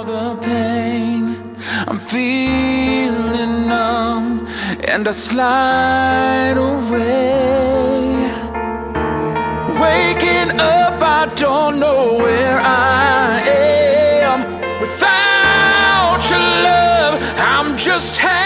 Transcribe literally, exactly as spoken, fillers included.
the pain. I'm feeling numb and I slide away. Waking up, I don't know where I am. Without your love, I'm just happy.